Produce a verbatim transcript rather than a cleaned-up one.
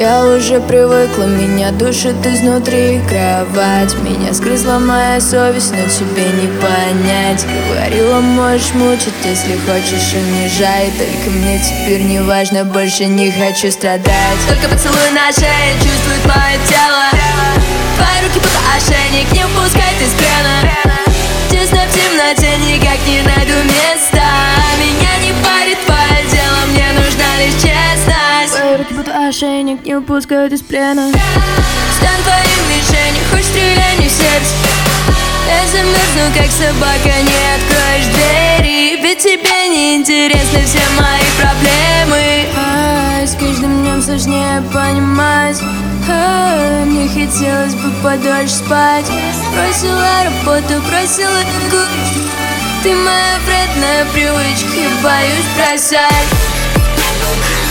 Я уже привыкла, меня душит изнутри кровать. Меня сгрызла моя совесть, но тебе не понять. Говорила, можешь мучить, если хочешь, унижай. Только мне теперь не важно, больше не хочу страдать. Только поцелуй на шее, чувствует мое тело. Твои руки будто ошейник, не впускай ты с плена. Тесно в темноте, никак не найду места. Меня не парит твое дело, мне нужна лишь честность. Твои руки будто ошейник, не выпускают из плена. Стань твоим мишенью, хоть стреляй не в сердце. Я замерзну, как собака, не откроешь двери. Ведь тебе не интересны все мои проблемы. А, с каждым днем сложнее понимать. А, мне хотелось бы подольше спать. Бросила работу, бросила игру. Ты моя вредная привычка, я боюсь бросать.